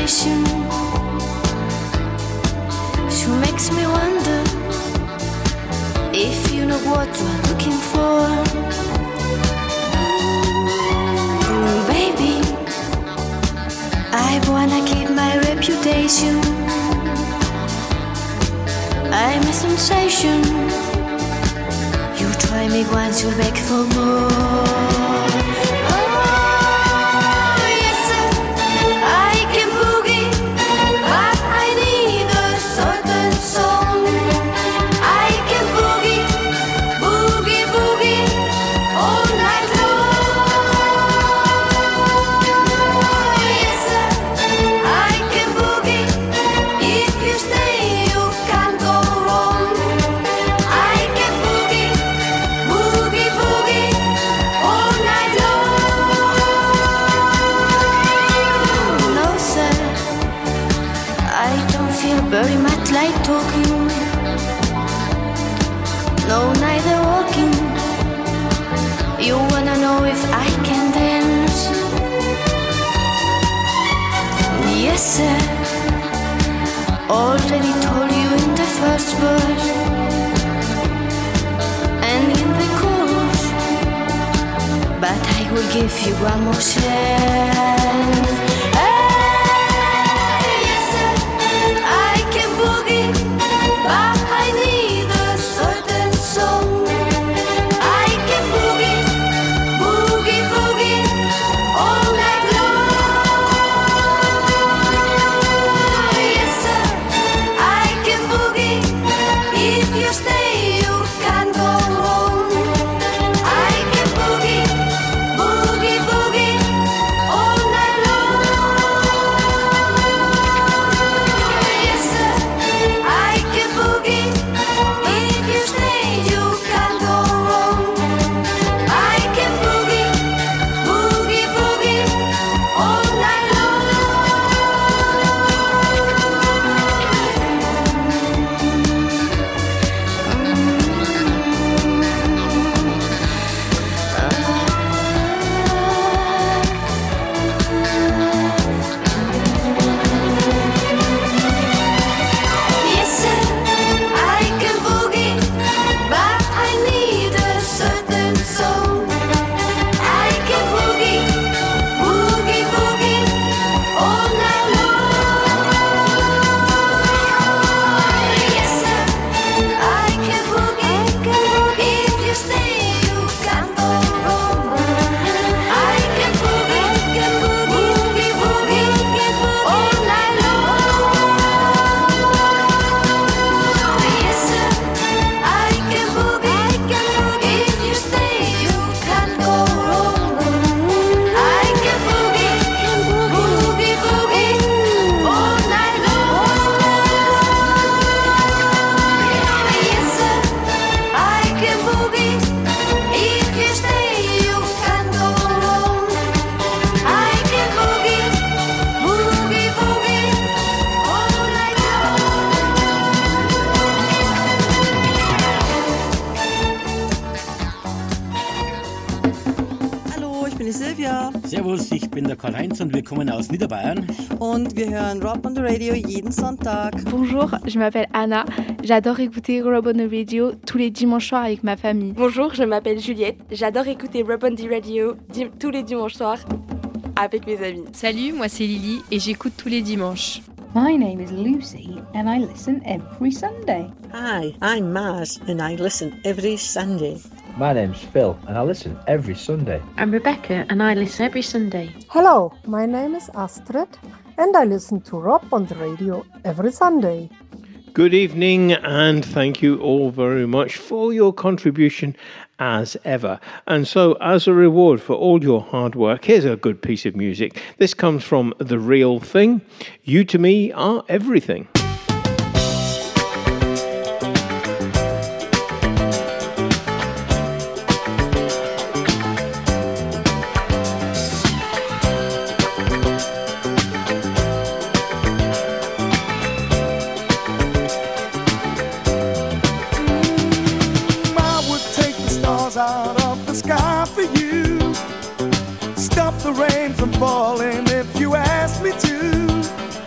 sensation. She makes me wonder if you know what you're looking for. Baby, I wanna keep my reputation. I'm a sensation. You try me once, you'll beg for more. Very much like talking, no, neither walking. You wanna know if I can dance? Yes, sir. Already told you in the first verse and in the chorus, but I will give you one more chance. Servus, ich bin der Karl-Heinz und wir kommen aus Niederbayern. Und wir hören Rob on the Radio jeden Sonntag. Bonjour, je m'appelle Anna. J'adore écouter Rob on the Radio tous les dimanches soirs avec ma famille. Bonjour, je m'appelle Juliette. J'adore écouter Rob on the Radio tous les dimanches soirs avec mes amis. Salut, moi c'est Lily et j'écoute tous les dimanches. My name is Lucy and I listen every Sunday. Hi, I'm Maz and I listen every Sunday. My name's Phil and I listen every Sunday. I'm Rebecca and I listen every Sunday. Hello, my name is Astrid and I listen to Rob on the Radio every Sunday. Good evening and thank you all very much for your contribution as ever. And so as a reward for all your hard work, here's a good piece of music. This comes from The Real Thing. You to me are everything. Out of the sky for you, stop the rain from falling if you ask me to.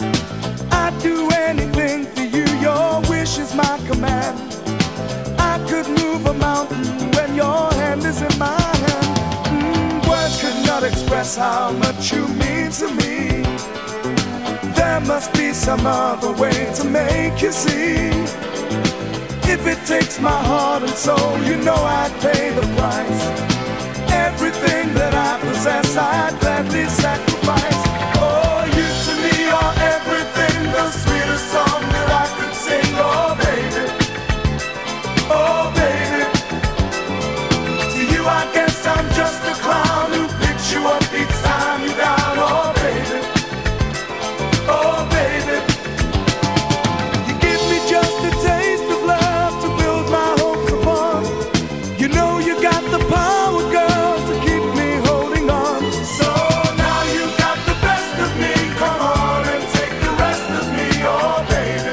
your hand is in my hand. Words could not express how much you mean to me. There must be some other way to make you see. If it takes my heart and soul, you know I'd pay the price. Everything that I possess, I'd gladly sacrifice. Oh, you to me are everything, the sweetest song that I could sing. Oh, baby, oh, baby. To you I guess I'm just a clown who picks you up each time you're down. Oh, baby, oh, baby. You give me just a taste of love to build my hopes upon. You know you got the power, girl, to keep me holding on. So now you got the best of me. Come on and take the rest of me, oh baby.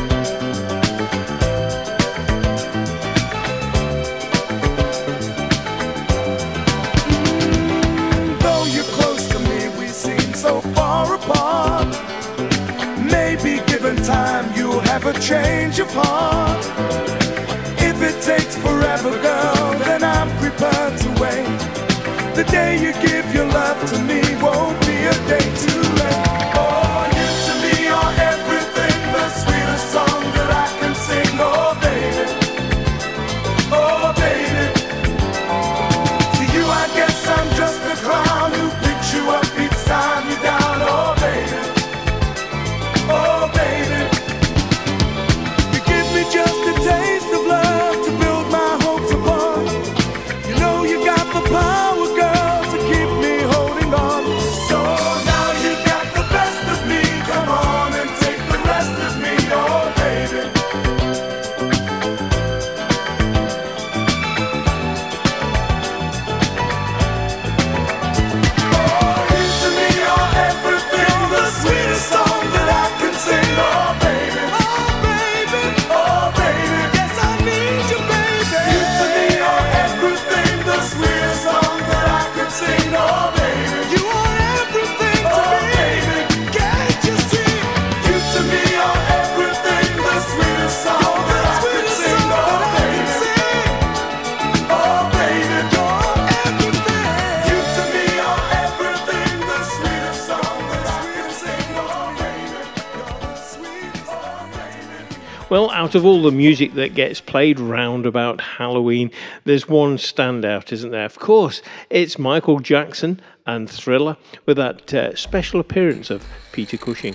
Though you're close to me, we seem so far apart. Maybe given time, you'll have a change of heart. If it takes forever, girl, then I'm prepared to wait. The day you give your love to me won't be a day too late. Oh, you to me are everything, the sweetest song that I can sing. Oh, baby, oh, baby. To you I guess I'm just a clown who picks you up each time you're down. Oh, baby, oh, baby. You give me just a taste of love to build my hopes upon. You know you got the power, girl, to keep me holding on. So now you got the best of me. Come on and take the rest of me, oh baby. Oh, you to me are everything, the sweetest song that I can sing. Oh baby, oh baby, oh baby. Yes, I need you, baby. You to me are everything, the sweetest song that I can sing. Oh baby, you are everything to me. Baby, can't you see? You to me are everything, the sweetest song that I can sing. Oh baby, oh baby, you're everything. You to me are everything, the sweetest song that I can sing. Oh baby, you're the sweetest. Oh baby. Well, out of all the music that gets played round about Halloween, there's one standout, isn't there? Of course, it's Michael Jackson and Thriller with that special appearance of Peter Cushing.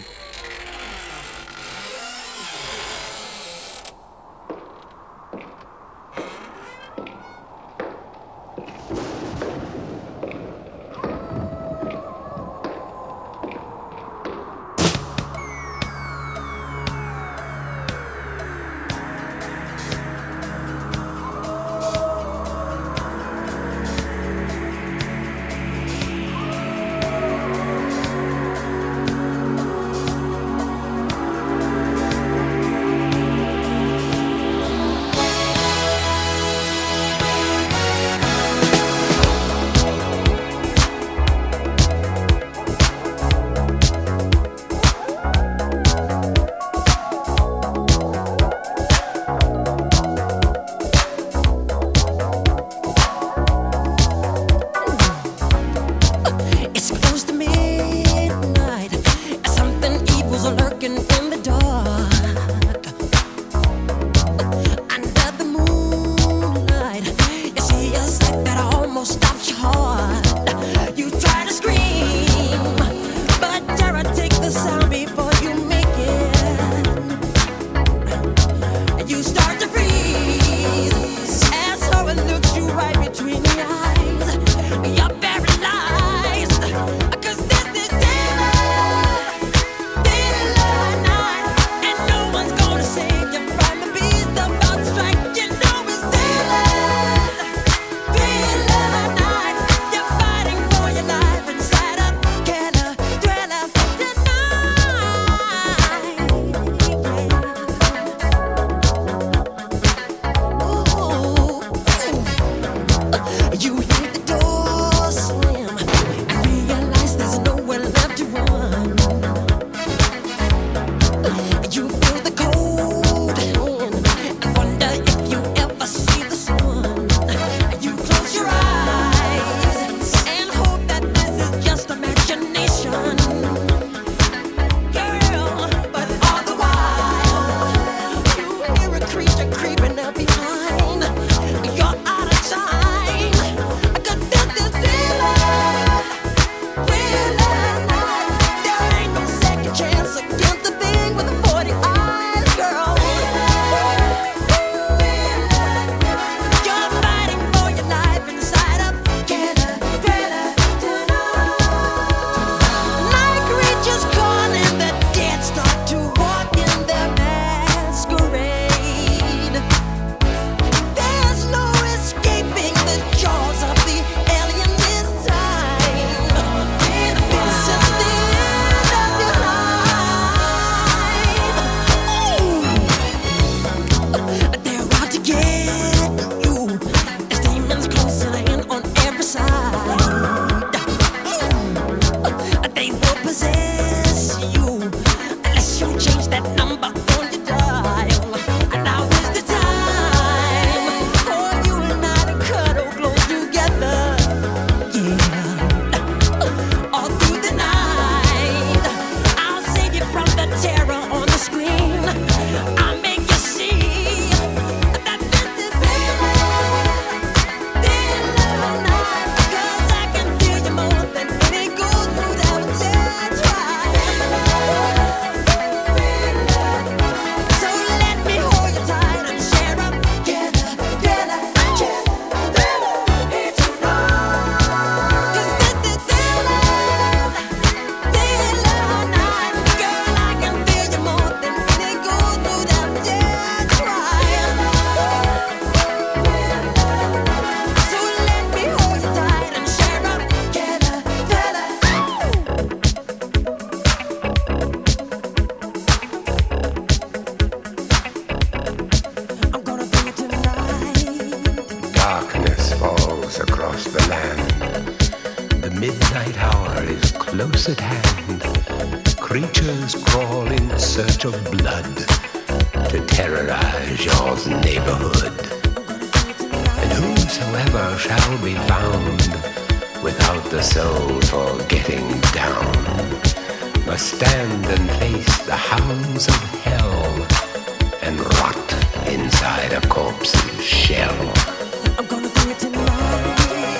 close at hand. Creatures crawl in search of blood to terrorize your neighborhood. And whosoever shall be found without the soul for getting down must stand and face the hounds of hell and rot inside a corpse's shell. I'm gonna do it tonight.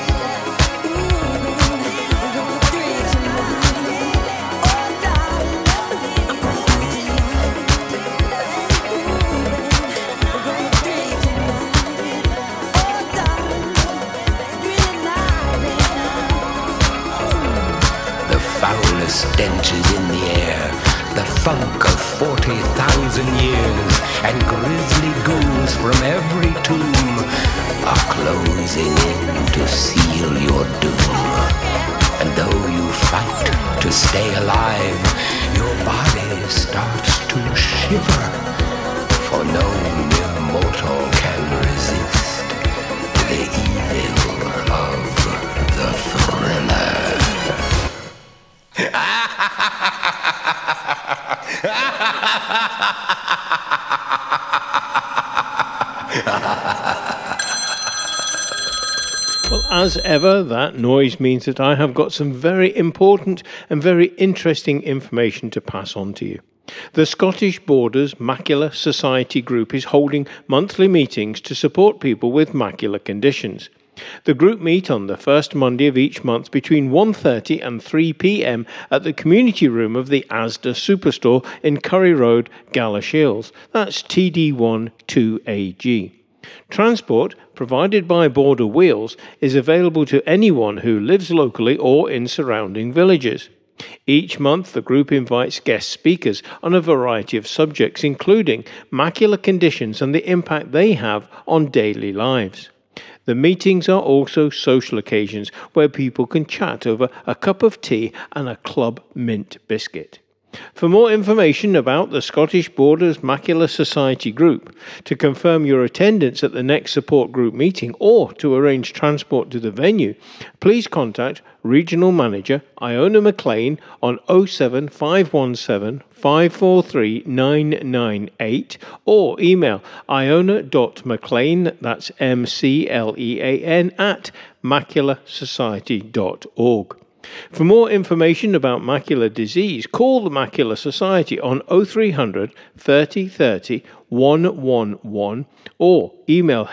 Stench is in the air, the funk of 40,000 years, and grisly ghouls from every tomb are closing in to seal your doom. And though you fight to stay alive, your body starts to shiver, for no mere mortal can resist the evil of the thriller. Well, as ever, that noise means that I have got some very important and very interesting information to pass on to you. The Scottish Borders Macular Society group is holding monthly meetings to support people with macular conditions. The group meet on the first Monday of each month between 1:30 and 3 p.m. at the community room of the Asda Superstore in Curry Road, Galashiels. That's TD1 2AG. Transport, provided by Border Wheels, is available to anyone who lives locally or in surrounding villages. Each month, the group invites guest speakers on a variety of subjects, including macular conditions and the impact they have on daily lives. The meetings are also social occasions where people can chat over a cup of tea and a Club Mint biscuit. For more information about the Scottish Borders Macular Society group, to confirm your attendance at the next support group meeting or to arrange transport to the venue, please contact Regional Manager Iona McLean on 07517 543 998 or email iona.mclean, that's MCLEAN, at macularsociety.org. For more information about macular disease, call the Macular Society on 0300 30 30 111 or email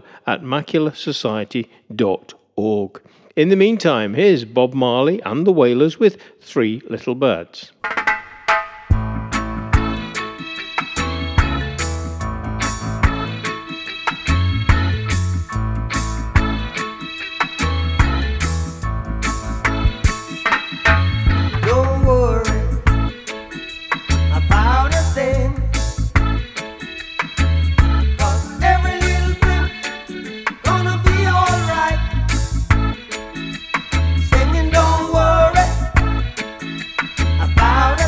help@macularsociety.org. In the meantime, here's Bob Marley and the Wailers with Three Little Birds. About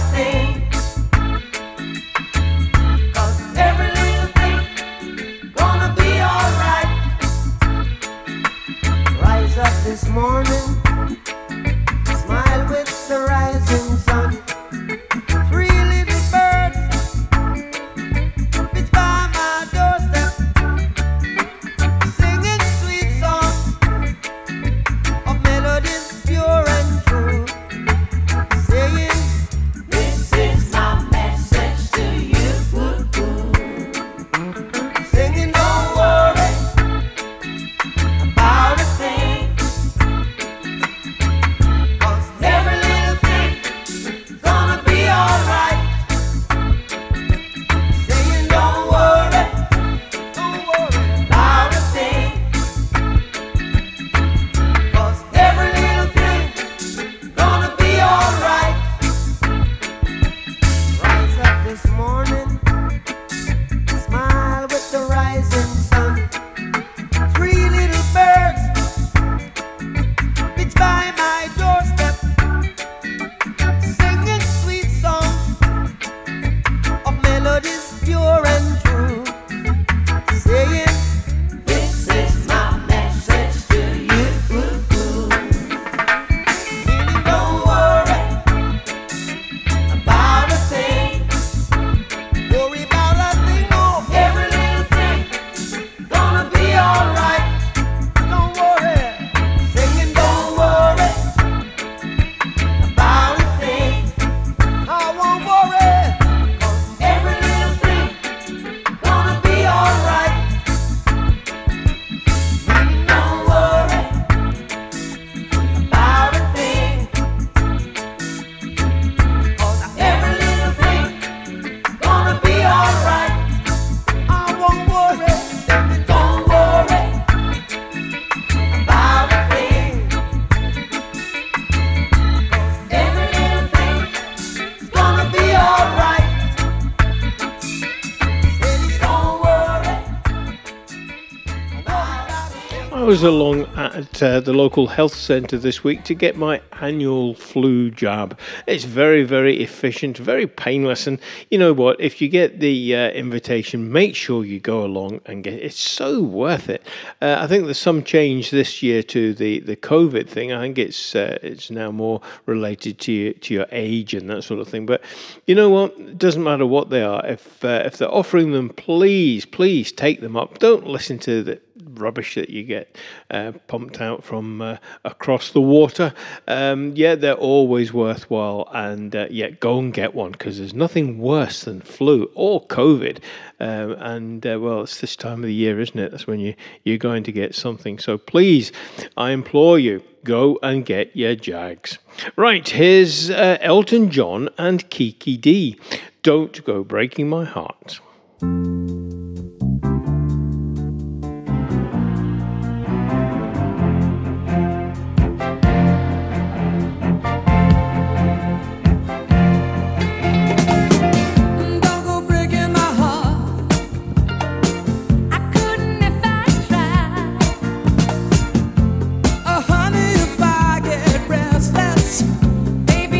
was along at the local health centre this week to get my annual flu jab. It's very, very efficient, very painless, and you know what? If you get the invitation, make sure you go along and get it. It's so worth it. I think there's some change this year to the COVID thing. I think it's now more related to your age and that sort of thing. But you know what? It doesn't matter what they are. If they're offering them, please take them up. Don't listen to the rubbish that you get pumped out from across the water. They're always worthwhile, and go and get one, because there's nothing worse than flu or COVID. Well, it's this time of the year, isn't it? That's when you're going to get something. So please, I implore you, go and get your Jags. Right, here's Elton John and Kiki D. Don't Go Breaking My Heart.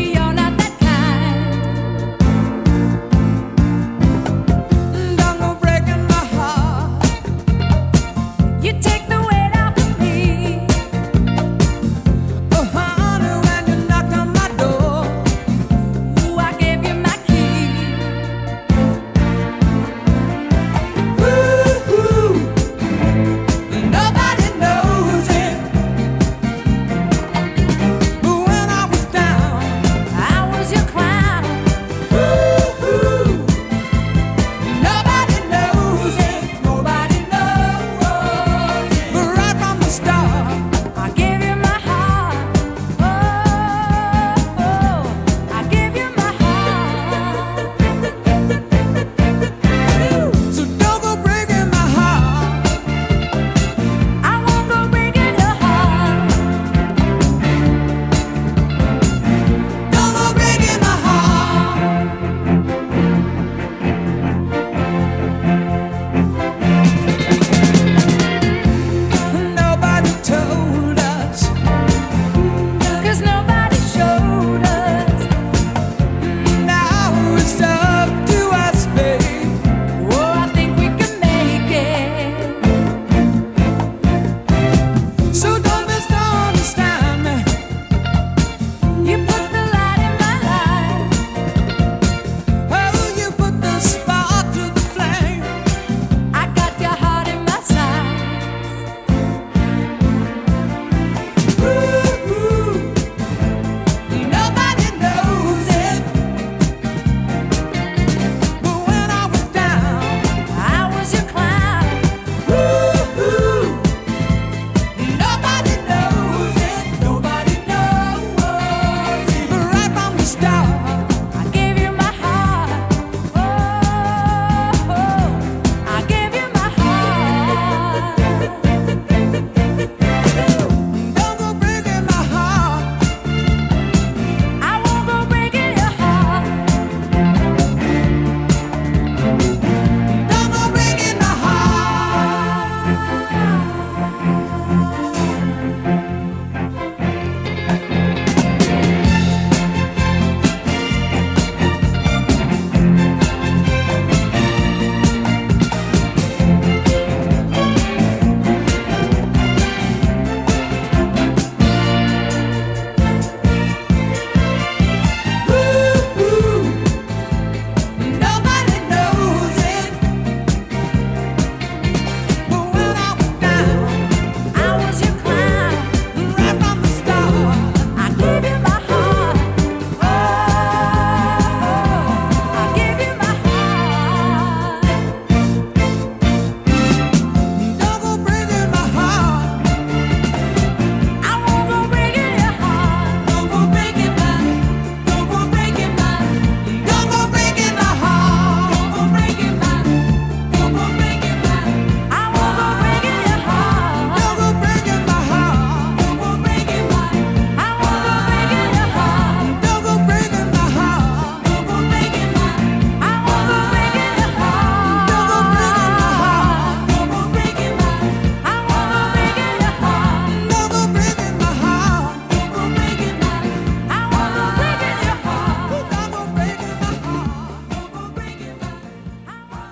Don't go break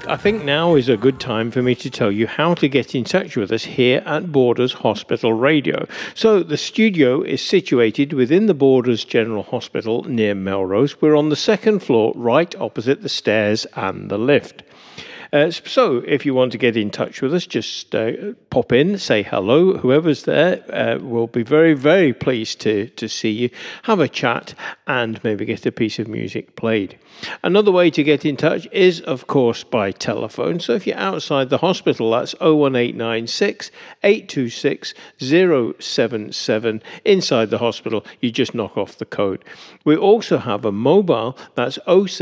I think now is a good time for me to tell you how to get in touch with us here at Borders Hospital Radio. So the studio is situated within the Borders General Hospital near Melrose. We're on the second floor, right opposite the stairs and the lift. So if you want to get in touch with us, just pop in, say hello. Whoever's there will be very, very pleased to see you, have a chat, and maybe get a piece of music played. Another way to get in touch is, of course, by telephone. So if you're outside the hospital, that's 01896 826 077. Inside the hospital, you just knock off the code. We also have a mobile, that's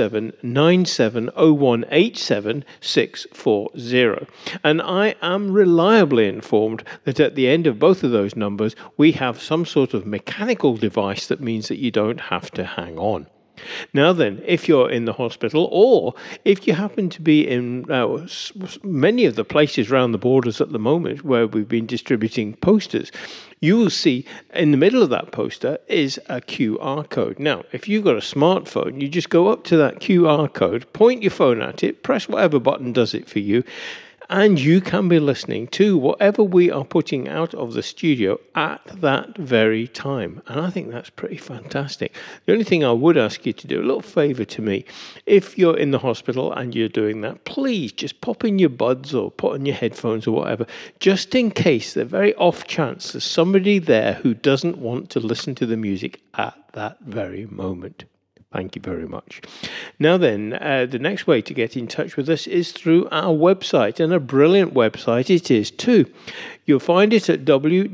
07970187 640. And I am reliably informed that at the end of both of those numbers, we have some sort of mechanical device that means that you don't have to hang on. Now then, if you're in the hospital, or if you happen to be in many of the places around the Borders at the moment where we've been distributing posters, you will see in the middle of that poster is a QR code. Now, if you've got a smartphone, you just go up to that QR code, point your phone at it, press whatever button does it for you, and you can be listening to whatever we are putting out of the studio at that very time. And I think that's pretty fantastic. The only thing I would ask you to do, a little favour to me, if you're in the hospital and you're doing that, please just pop in your buds or put on your headphones or whatever, just in case, the very off chance there's somebody there who doesn't want to listen to the music at that very moment. Thank you very much. Now then, the next way to get in touch with us is through our website, and a brilliant website it is too. You'll find it at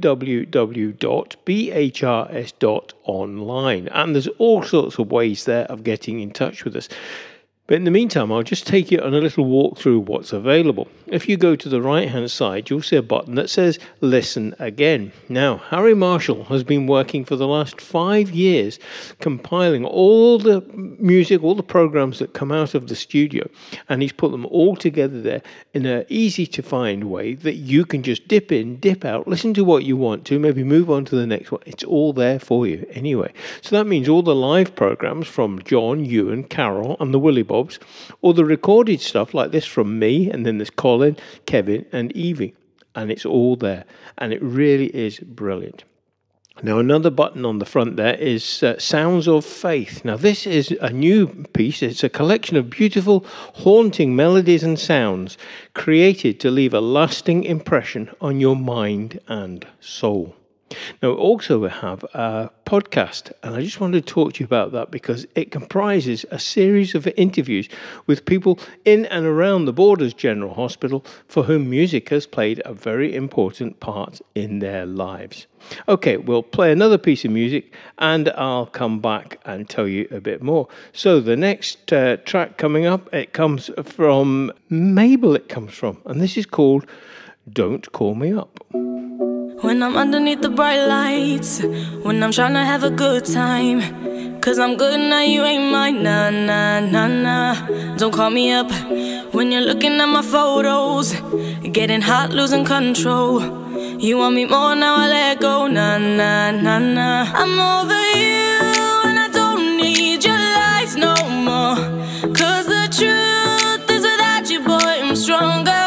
www.bhrs.online, and there's all sorts of ways there of getting in touch with us. But in the meantime, I'll just take you on a little walk through what's available. If you go to the right-hand side, you'll see a button that says Listen Again. Now, Harry Marshall has been working for the last 5 years, compiling all the music, all the programs that come out of the studio, and he's put them all together there in an easy-to-find way that you can just dip in, dip out, listen to what you want to, maybe move on to the next one. It's all there for you anyway. So that means all the live programs from John, Ewan, Carol, and the Willy Bob, or the recorded stuff like this from me, and then there's Colin, Kevin and Evie, and it's all there, and it really is brilliant. Now, another button on the front there is Sounds of Faith. Now, this is a new piece. It's a collection of beautiful, haunting melodies and sounds created to leave a lasting impression on your mind and soul. Now, also we have a podcast, and I just wanted to talk to you about that because it comprises a series of interviews with people in and around the Borders General Hospital for whom music has played a very important part in their lives. Okay, we'll play another piece of music and I'll come back and tell you a bit more. So the next track coming up, it comes from Mabel, and this is called Don't Call Me Up. When I'm underneath the bright lights, when I'm trying to have a good time, 'cause I'm good now, you ain't mine, nah, nah, nah, nah. Don't call me up when you're looking at my photos, getting hot, losing control. You want me more, now I let go, nah, nah, nah, nah. I'm over you and I don't need your lies no more, 'cause the truth is without you, boy, I'm stronger.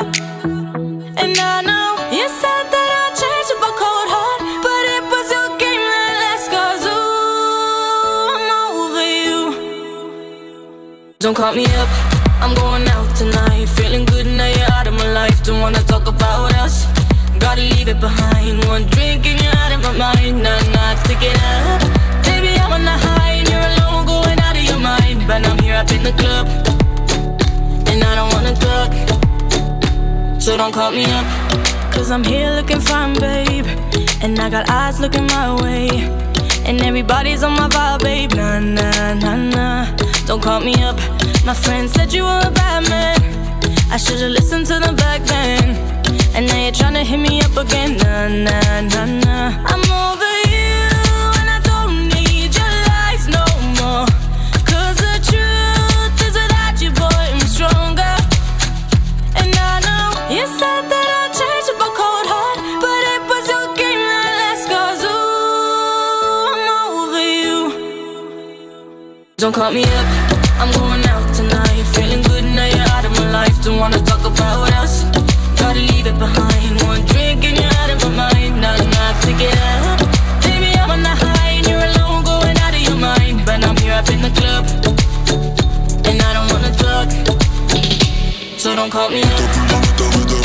And I know you said that I'd change up a cold heart, but it was your game that last, 'cause ooh, I'm over you. Don't call me up, I'm going out tonight, feeling good now you're out of my life. Don't wanna talk about us, gotta leave it behind. One drink and you're out of my mind, nah, nah, take it up. Baby, I'm on the high and you're alone, going out of your mind. But I'm here up in the club, and I don't wanna talk, so don't call me up, 'cause I'm here looking fine, babe, and I got eyes looking my way, and everybody's on my vibe, babe, nah, nah, nah, nah. Don't call me up, my friend said you were a bad man, I should've listened to them back then, and now you're tryna hit me up again, nah, nah, nah, nah. I'm over you and I don't need your lies no more, 'cause the truth is without you, boy, I'm stronger. And I know you said that I'd change up a cold heart, but it was your game that last, 'cause ooh, I'm over you. Don't call me up, I'm going out tonight, feeling good now you're out of my life. Don't wanna So don't call me up. Don't call me up.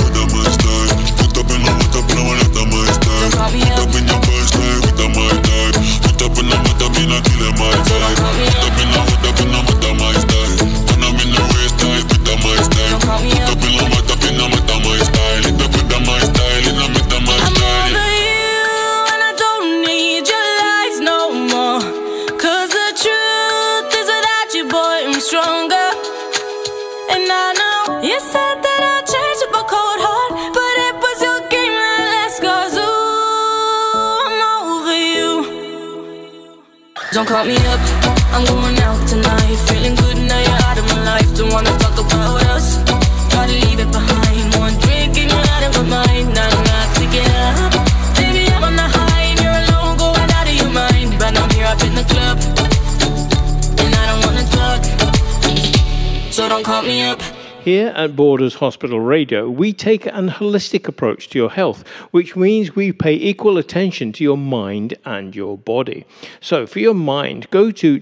Don't call me up, I'm going out tonight. Feeling good now you're out of my life. Don't wanna talk about us, gotta leave it behind. One drink and you're out of my mind. Now I'm not to get up. Baby, I'm on the high and you're alone, going out of your mind. But I'm here up in the club, and I don't wanna talk. So don't call me up. Here at Borders Hospital Radio, we take an holistic approach to your health, which means we pay equal attention to your mind and your body. So for your mind, go to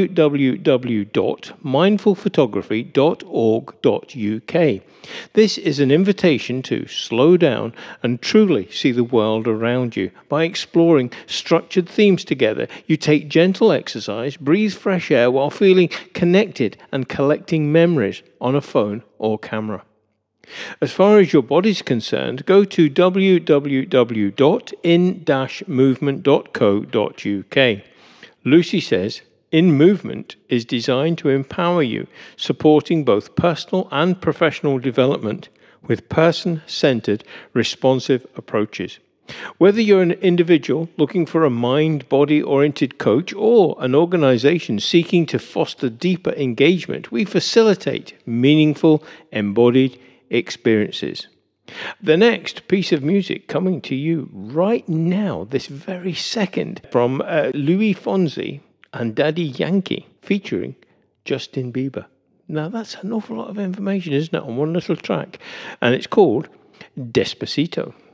www.mindfulphotography.org.uk. This is an invitation to slow down and truly see the world around you. By exploring structured themes together, you take gentle exercise, breathe fresh air while feeling connected and collecting memories on a phone or camera. As far as your body's concerned, go to www.in-movement.co.uk. Lucy says, In Movement is designed to empower you, supporting both personal and professional development with person-centered, responsive approaches. Whether you're an individual looking for a mind-body oriented coach or an organization seeking to foster deeper engagement, we facilitate meaningful, embodied experiences. The next piece of music coming to you right now, this very second, from Louis Fonsi and Daddy Yankee, featuring Justin Bieber. Now that's an awful lot of information, isn't it, on one little track? And it's called Despacito.